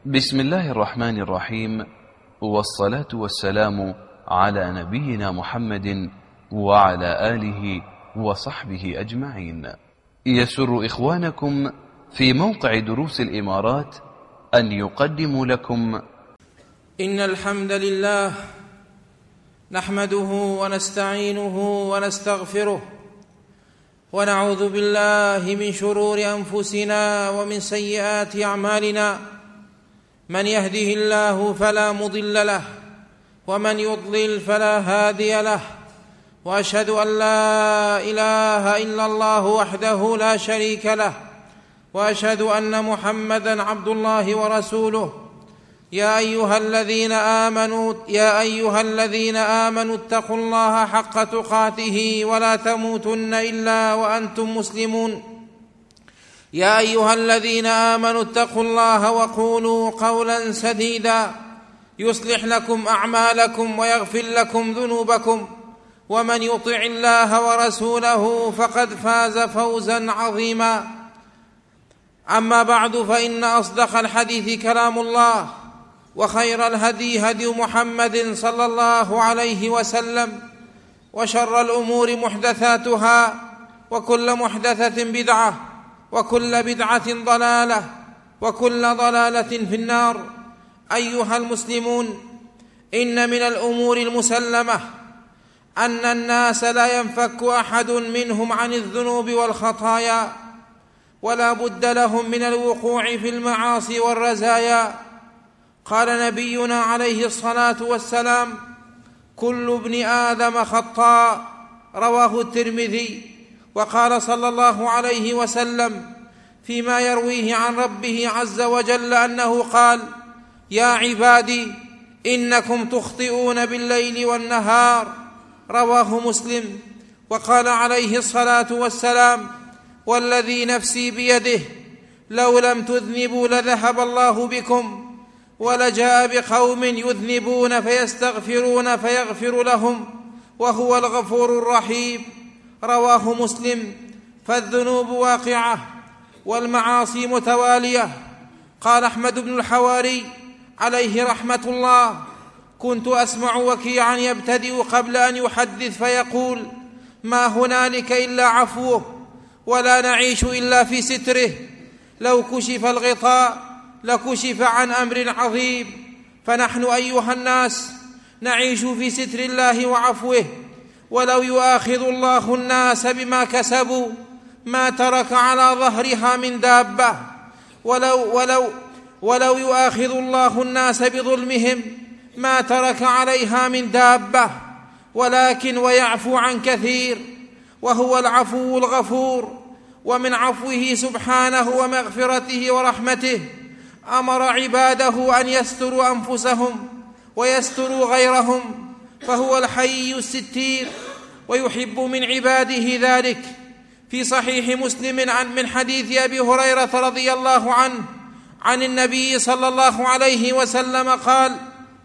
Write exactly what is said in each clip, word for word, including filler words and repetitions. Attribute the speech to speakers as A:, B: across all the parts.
A: بسم الله الرحمن الرحيم، والصلاة والسلام على نبينا محمد وعلى آله وصحبه أجمعين. يسر إخوانكم في موقع دروس الإمارات أن يقدموا لكم
B: إن الحمد لله نحمده ونستعينه ونستغفره ونعوذ بالله من شرور أنفسنا ومن سيئات أعمالنا. من يهده الله فلا مضل له ومن يضلل فلا هادي له، وأشهد أن لا إله إلا الله وحده لا شريك له، وأشهد أن محمدًا عبد الله ورسوله. يا أيها الذين آمنوا يا أيها الذين آمنوا اتقوا الله حق تقاته ولا تموتن إلا وأنتم مسلمون. يا أيها الذين آمنوا اتقوا الله وقولوا قولا سديدا يصلح لكم أعمالكم ويغفر لكم ذنوبكم، ومن يطع الله ورسوله فقد فاز فوزا عظيما. أما بعد، فإن أصدق الحديث كلام الله، وخير الهدي هدي محمد صلى الله عليه وسلم، وشر الأمور محدثاتها، وكل محدثة بدعة، وكل بدعة ضلالة، وكل ضلالة في النار. أيها المسلمون، إن من الأمور المسلمة أن الناس لا ينفك أحد منهم عن الذنوب والخطايا، ولا بد لهم من الوقوع في المعاصي والرزايا. قال نبينا عليه الصلاة والسلام: كل ابن آدم خطاء، رواه الترمذي. وقال صلى الله عليه وسلم فيما يرويه عن ربه عز وجل أنه قال: يا عبادي إنكم تخطئون بالليل والنهار، رواه مسلم. وقال عليه الصلاة والسلام: والذي نفسي بيده لو لم تذنبوا لذهب الله بكم، ولجاء بقوم يذنبون فيستغفرون فيغفر لهم، وهو الغفور الرحيم، رواه مسلم. فالذنوب واقعة والمعاصي متوالية. قال أحمد بن الحواري عليه رحمة الله: كنت أسمع وكيعا يبتدئ قبل أن يحدث فيقول: ما هنالك إلا عفوه، ولا نعيش إلا في ستره، لو كشف الغطاء لكشف عن أمر عظيم. فنحن أيها الناس نعيش في ستر الله وعفوه، ولو يؤاخذ الله الناس بما كسبوا ما ترك على ظهرها من دابة، ولو, ولو, ولو يؤاخذ الله الناس بظلمهم ما ترك عليها من دابة، ولكن ويعفو عن كثير، وهو العفو الغفور. ومن عفوه سبحانه ومغفرته ورحمته أمر عباده أن يستروا أنفسهم ويستروا غيرهم، فهو الحي الستير، ويحب من عباده ذلك. في صحيح مسلم عن من حديث أبي هريرة رضي الله عنه عن النبي صلى الله عليه وسلم قال: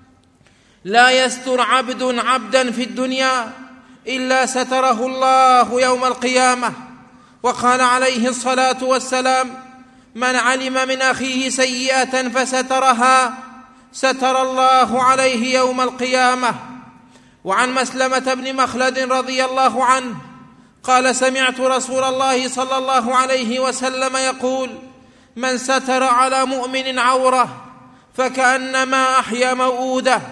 B: لا يستر عبد عبدا في الدنيا إلا ستره الله يوم القيامة. وقال عليه الصلاة والسلام: من علم من أخيه سيئة فسترها ستر الله عليه يوم القيامة. وعن مسلمة بن مخلد رضي الله عنه قال: سمعت رسول الله صلى الله عليه وسلم يقول: من ستر على مؤمن عورة فكأنما أحيا موؤودة.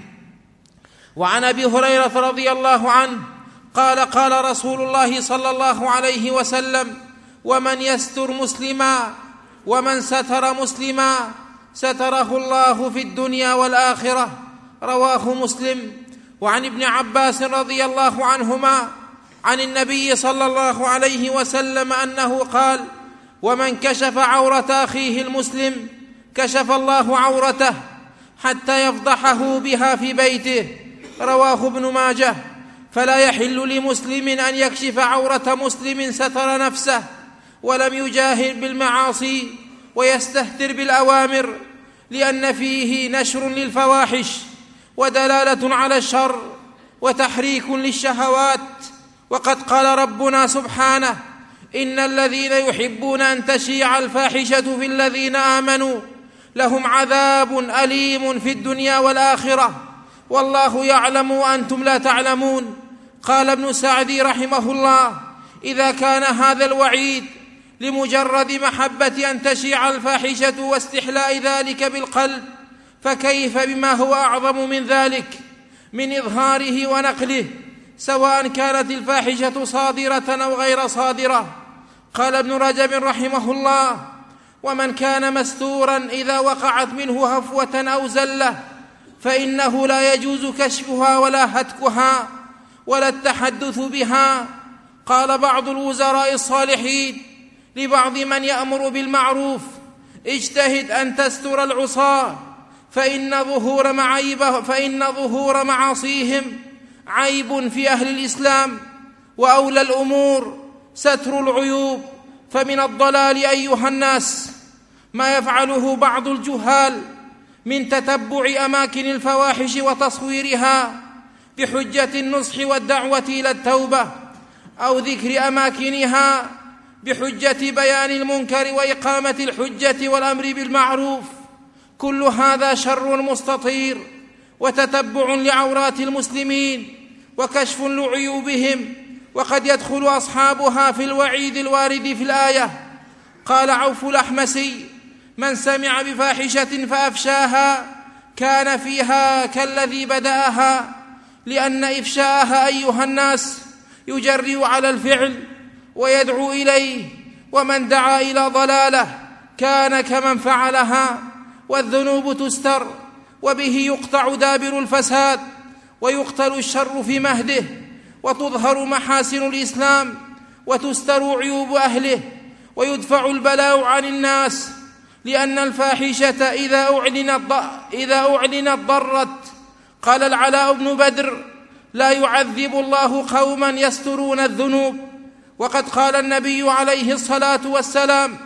B: وعن أبي هريرة رضي الله عنه قال: قال رسول الله صلى الله عليه وسلم: ومن يستر مسلما ومن ستر مسلما ستره الله في الدنيا والآخرة، رواه مسلم. وعن ابن عباس رضي الله عنهما عن النبي صلى الله عليه وسلم أنه قال: ومن كشف عورة أخيه المسلم كشف الله عورته حتى يفضحه بها في بيته، رواه ابن ماجه. فلا يحل لمسلم أن يكشف عورة مسلم ستر نفسه ولم يجاهر بالمعاصي ويستهتر بالأوامر، لأن فيه نشر للفواحش ودلالة على الشر وتحريك للشهوات. وقد قال ربنا سبحانه: إن الذين يحبون أن تشيع الفاحشة في الذين آمنوا لهم عذاب أليم في الدنيا والآخرة والله يعلم وأنتم لا تعلمون. قال ابن سعدي رحمه الله: إذا كان هذا الوعيد لمجرد محبة أن تشيع الفاحشة واستحلاء ذلك بالقلب، فكيف بما هو أعظم من ذلك من إظهاره ونقله، سواء كانت الفاحشة صادرة أو غير صادرة. قال ابن رجب رحمه الله: ومن كان مستورا إذا وقعت منه هفوة أو زلة فإنه لا يجوز كشفها ولا هتكها ولا التحدث بها. قال بعض الوزراء الصالحين لبعض من يأمر بالمعروف: اجتهد أن تستر العصاة فإن ظهور معيبه فإن ظهور معاصيهم عيب في أهل الإسلام، وأولى الأمور ستر العيوب. فمن الضلال أيها الناس ما يفعله بعض الجهال من تتبع أماكن الفواحش وتصويرها بحجة النصح والدعوة إلى التوبة، أو ذكر أماكنها بحجة بيان المنكر وإقامة الحجة والأمر بالمعروف. كل هذا شر مستطير وتتبع لعورات المسلمين وكشف لعيوبهم، وقد يدخل أصحابها في الوعيد الوارد في الآية. قال عوف الأحمسي: من سمع بفاحشة فأفشاها كان فيها كالذي بدأها، لأن إفشاءها أيها الناس يجرئ على الفعل ويدعو إليه، ومن دعا إلى ضلاله كان كمن فعلها. والذنوب تستر وبه يقطع دابر الفساد ويقتل الشر في مهده، وتظهر محاسن الإسلام وتستر عيوب أهله ويدفع البلاء عن الناس، لأن الفاحشة إذا أعلنت إذا أعلنت ضرت. قال العلاء بن بدر: لا يعذب الله قوما يسترون الذنوب. وقد قال النبي عليه الصلاة والسلام: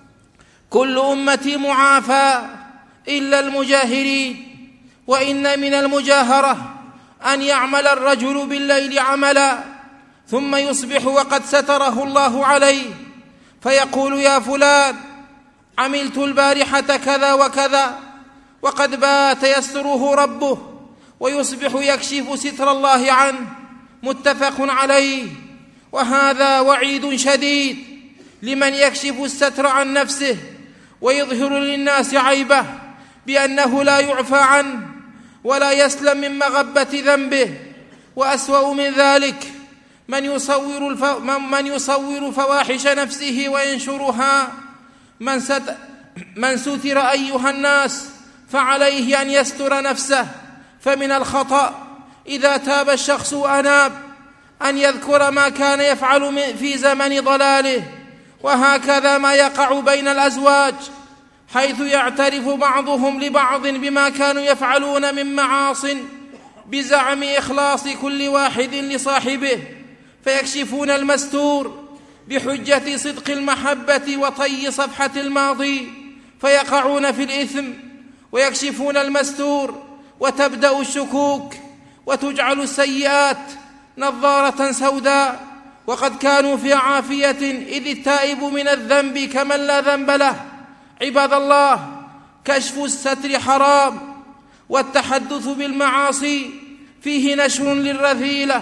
B: كل أمتي معافى إلا المجاهرين. وإن من المجاهرة أن يعمل الرجل بالليل عملا ثم يصبح وقد ستره الله عليه، فيقول: يا فلان عملت البارحة كذا وكذا، وقد بات يستره ربه، ويصبح يكشف ستر الله عنه. متفق عليه. وهذا وعيد شديد لمن يكشف الستر عن نفسه ويظهر للناس عيبه بأنه لا يعفى عنه ولا يسلم من مغبة ذنبه. وأسوأ من ذلك من يصور, الف... من يصور فواحش نفسه وينشرها. من, ست... من ستر أيها الناس فعليه أن يستر نفسه. فمن الخطأ إذا تاب الشخص وأناب أن يذكر ما كان يفعل في زمن ضلاله، وهكذا ما يقع بين الأزواج، حيث يعترف بعضهم لبعض بما كانوا يفعلون من معاصٍ بزعم إخلاص كل واحد لصاحبه، فيكشفون المستور بحجة صدق المحبة وطي صفحة الماضي فيقعون في الإثم، ويكشفون المستور وتبدأ الشكوك وتجعل السيئات نظارة سوداء، وقد كانوا في عافية إذ التائب من الذنب كمن لا ذنب له. عباد الله، كشف الستر حرام، والتحدث بالمعاصي فيه نشر للرذيلة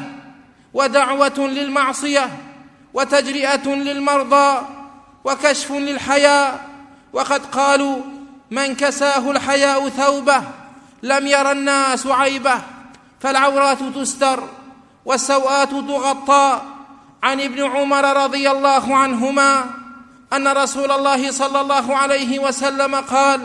B: ودعوة للمعصية وتجرئة للمرضى وكشف للحياء. وقد قالوا: من كساه الحياء ثوبه لم ير الناس عيبه. فالعورات تستر والسوءات تغطى. عن ابن عمر رضي الله عنهما أن رسول الله صلى الله عليه وسلم قال: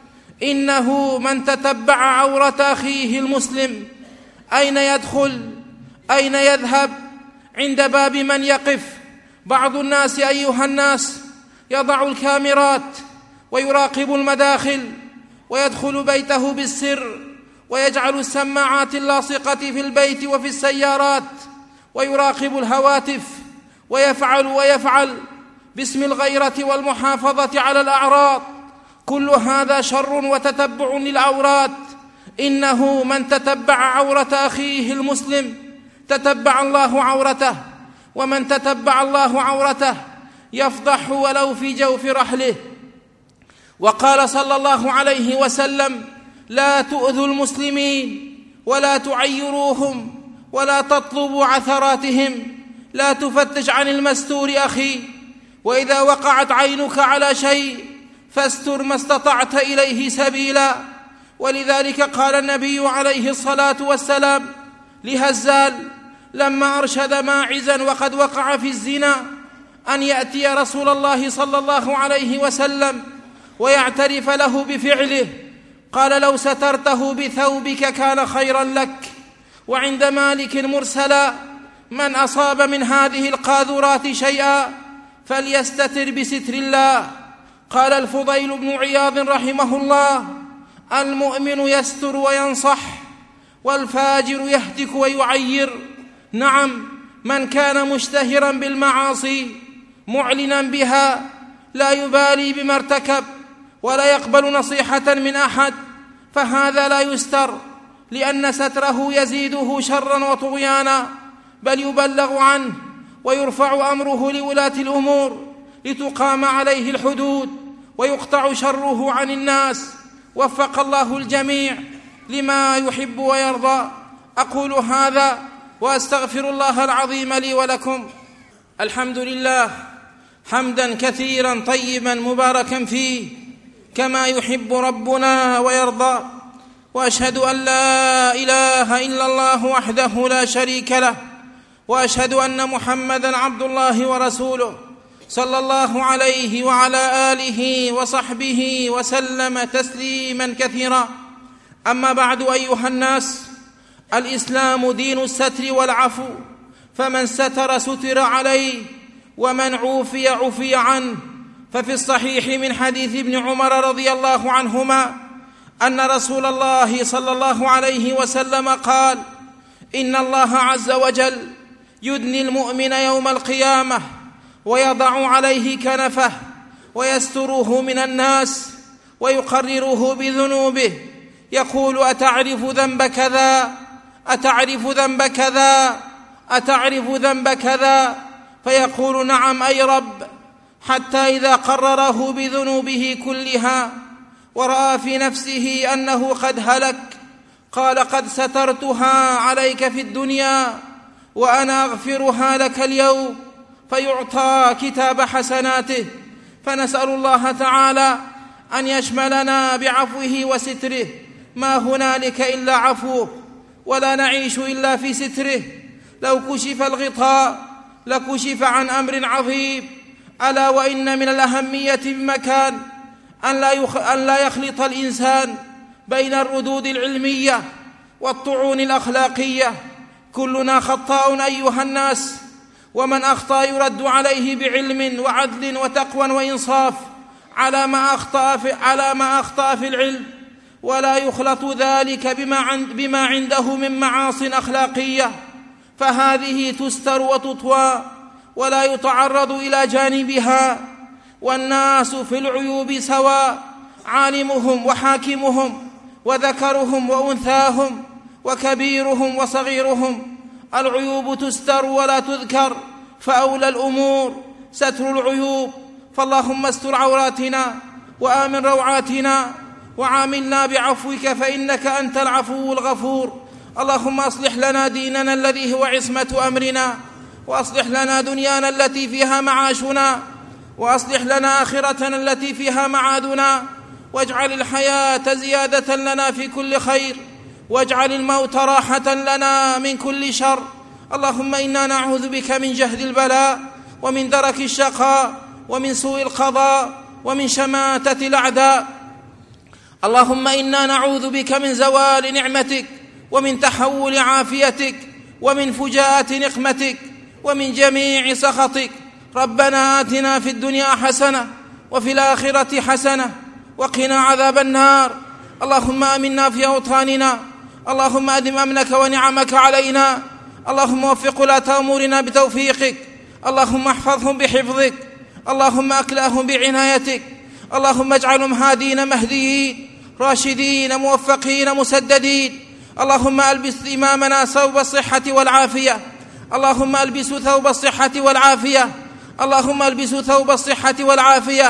B: إنه من تتبع عورة أخيه المسلم أين يدخل أين يذهب عند باب من يقف. بعض الناس أيها الناس يضع الكاميرات ويراقب المداخل ويدخل بيته بالسر ويجعل السماعات اللاصقة في البيت وفي السيارات ويراقب الهواتف ويفعل ويفعل باسم الغيرة والمحافظة على الأعراض. كل هذا شر وتتبع للعورات. إنه من تتبع عورة أخيه المسلم تتبع الله عورته، ومن تتبع الله عورته يفضح ولو في جوف رحله. وقال صلى الله عليه وسلم: لا تؤذوا المسلمين ولا تعيروهم ولا تطلبوا عثراتهم، لا تفتش عن المستور أخي، وإذا وقعت عينك على شيء فاستر ما استطعت إليه سبيلا. ولذلك قال النبي عليه الصلاة والسلام لهزال لما أرشد ماعزا وقد وقع في الزنا أن يأتي رسول الله صلى الله عليه وسلم ويعترف له بفعله، قال: لو سترته بثوبك كان خيرا لك. وعند مالك مرسلا: من أصاب من هذه القاذورات شيئا فليستتر بستر الله. قال الفضيل بن عياض رحمه الله: المؤمن يستر وينصح، والفاجر يهتك ويعير. نعم، من كان مشتهرا بالمعاصي معلنا بها لا يبالي بما ارتكب ولا يقبل نصيحة من أحد، فهذا لا يستر، لأن ستره يزيده شرا وطغيانا، بل يبلغ عنه ويرفع أمره لولاة الأمور لتقام عليه الحدود ويقطع شره عن الناس. وفق الله الجميع لما يحب ويرضى. أقول هذا وأستغفر الله العظيم لي ولكم. الحمد لله حمدا كثيرا طيبا مباركا فيه كما يحب ربنا ويرضى، وأشهد أن لا إله إلا الله وحده لا شريك له، وأشهد أن محمدا عبد الله ورسوله صلى الله عليه وعلى آله وصحبه وسلم تسليما كثيرا. أما بعد، أيها الناس، الإسلام دين الستر والعفو، فمن ستر ستر عليه، ومن عوفي عفي عنه. ففي الصحيح من حديث ابن عمر رضي الله عنهما أن رسول الله صلى الله عليه وسلم قال: إن الله عز وجل يدني المؤمن يوم القيامة ويضع عليه كنفه ويستره من الناس ويقرره بذنوبه، يقول: أتعرف ذنب كذا؟ أتعرف ذنب كذا؟ أتعرف ذنب كذا؟ فيقول: نعم أي رب، حتى إذا قرره بذنوبه كلها ورأى في نفسه أنه قد هلك قال: قد سترتها عليك في الدنيا وأنا أغفرها لك اليوم، فيعطى كتاب حسناته. فنسأل الله تعالى أن يشملنا بعفوه وستره، ما هنالك إلا عفوه، ولا نعيش إلا في ستره. لو كشف الغطاء لكشف عن أمر عظيم، ألا وإن من الأهمية بمكان أن لا, يخ... أن لا يخلط الإنسان بين الردود العلمية والطعون الأخلاقية. كلنا خطاء أيها الناس، ومن أخطأ يرد عليه بعلم وعدل وتقوى وإنصاف على ما أخطأ في, على ما أخطأ في العلم، ولا يخلط ذلك بما, عند بما عنده من معاصٍ أخلاقية، فهذه تستر وتطوى ولا يتعرض إلى جانبها. والناس في العيوب سواء، عالمهم وحاكمهم وذكرهم وأنثاهم وكبيرهم وصغيرهم، العيوب تستر ولا تذكر، فأولى الأمور ستر العيوب. فاللهم استر عوراتنا وآمن روعاتنا وعاملنا بعفوك، فإنك أنت العفو الغفور. اللهم أصلح لنا ديننا الذي هو عصمة أمرنا، وأصلح لنا دنيانا التي فيها معاشنا، وأصلح لنا آخرتنا التي فيها معادنا، واجعل الحياة زيادة لنا في كل خير، واجعل الموت راحة لنا من كل شر. اللهم إنا نعوذ بك من جهد البلاء ومن درك الشقاء ومن سوء القضاء ومن شماتة الأعداء. اللهم إنا نعوذ بك من زوال نعمتك ومن تحول عافيتك ومن فجاءة نقمتك ومن جميع سخطك. ربنا آتنا في الدنيا حسنة وفي الآخرة حسنة وقنا عذاب النار. اللهم آمنا في أوطاننا، اللهم أدم أمنك ونعمك علينا، اللهم وفق ولاة أمورنا بتوفيقك، اللهم احفظهم بحفظك، اللهم أكلأهم بعنايتك، اللهم اجعلهم هادين مهديين راشدين موفقين مسددين. اللهم ألبس إمامنا ثوب الصحة والعافية، اللهم ألبس ثوب الصحة والعافية، اللهم ألبس ثوب الصحة والعافية.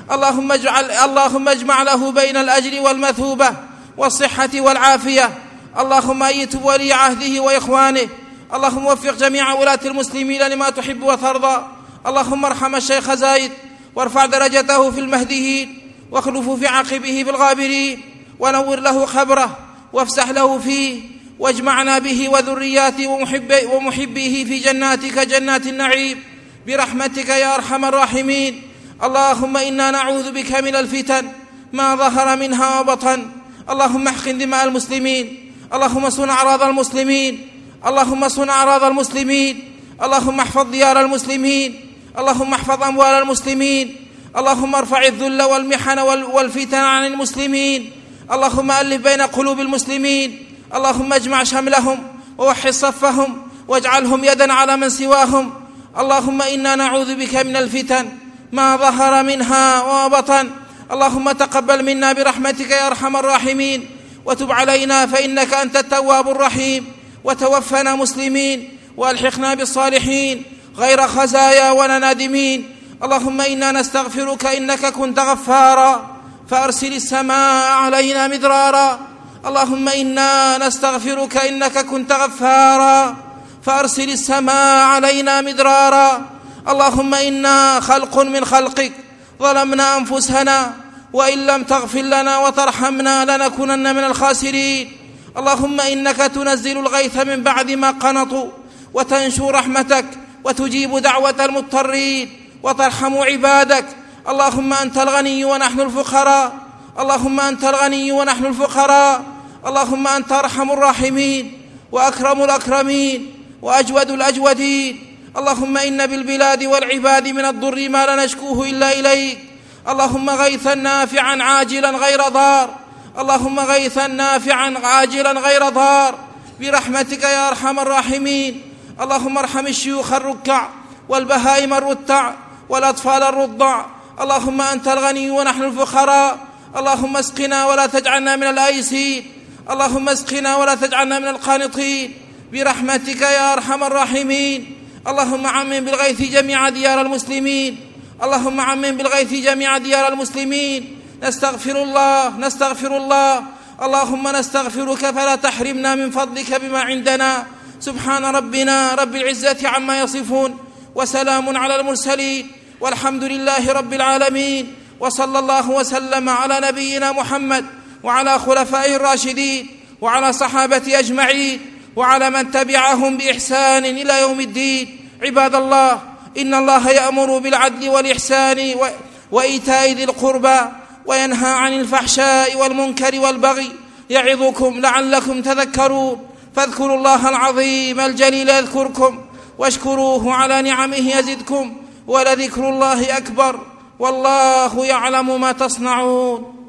B: اللهم اجعل اللهم اجمع له بين الأجر والمثوبة والصحة والعافية. اللهم أيد ولي عهده وإخوانه. اللهم وفق جميع ولاة المسلمين لما تحب وترضى. اللهم ارحم الشيخ زايد وارفع درجته في المهديين واخلفه في عقبه في الغابرين، ونور له خبره وافسح له فيه، واجمعنا به وذرياته ومحبي ومحبيه في جناتك جنات النعيم برحمتك يا أرحم الراحمين. اللهم إنا نعوذ بك من الفتن ما ظهر منها وبطن. اللهم احقن دماء المسلمين. اللهم صن أعراض المسلمين. اللهم صن أعراض المسلمين. اللهم احفظ ديار المسلمين. اللهم احفظ أموال المسلمين. اللهم ارفع الذل والمحن والفتن عن المسلمين. اللهم ألف بين قلوب المسلمين. اللهم اجمع شملهم ووحد صفهم واجعلهم يدا على من سواهم. اللهم إنا نعوذ بك من الفتن ما ظهر منها وبطن. اللهم تقبل منا برحمتك يا أرحم الراحمين، وتب علينا فإنك أنت التواب الرحيم، وتوفنا مسلمين وألحقنا بالصالحين غير خزايا ولا نادمين. اللهم إنا نستغفرك إنك كنت غفارا فأرسل السماء علينا مدرارا. اللهم إنا نستغفرك إنك كنت غفارا فأرسل السماء علينا مدرارا. اللهم إنا خلق من خلقك ظلمنا أنفسنا، وإن لم تغفر لنا وترحمنا لنكونن من الخاسرين. اللهم إنك تنزل الغيث من بعد ما قنطوا، وتنشر رحمتك، وتجيب دعوة المضطرين، وترحم عبادك. اللهم أنت الغني ونحن الفقراء. اللهم أنت الغني ونحن الفقراء. اللهم أنت أرحم الراحمين وأكرم الأكرمين وأجود الأجودين. اللهم إن بالبلاد والعباد من الضر ما لا نشكوه إلا إليك. اللهم غيثا نافعا عاجلا غير ضار. اللهم غيثا نافعا عاجلا غير ضار برحمتك يا أرحم الراحمين. اللهم ارحم الشيوخ الركع والبهائم الرتع والأطفال الرضع. اللهم أنت الغني ونحن الفقراء. اللهم اسقنا ولا تجعلنا من الآيسين. اللهم اسقنا ولا تجعلنا من القانطين برحمتك يا أرحم الراحمين. اللهم عمم بالغيث جميع ديار المسلمين. اللهم عمم بالغيث جميع ديار المسلمين. نستغفر الله نستغفر الله اللهم نستغفرك فلا تحرمنا من فضلك بما عندنا. سبحان ربنا رب العزة عما يصفون، وسلام على المرسلين، والحمد لله رب العالمين. وصلى الله وسلم على نبينا محمد وعلى خلفائه الراشدين وعلى صحابته أجمعين وعلى من تبعهم بإحسان إلى يوم الدين. عباد الله، إن الله يأمر بالعدل والإحسان وإيتاء ذي القربى وينهى عن الفحشاء والمنكر والبغي يعظكم لعلكم تذكرون. فاذكروا الله العظيم الجليل يذكركم، واشكروه على نعمه يزدكم، ولذكر الله أكبر، والله يعلم ما تصنعون.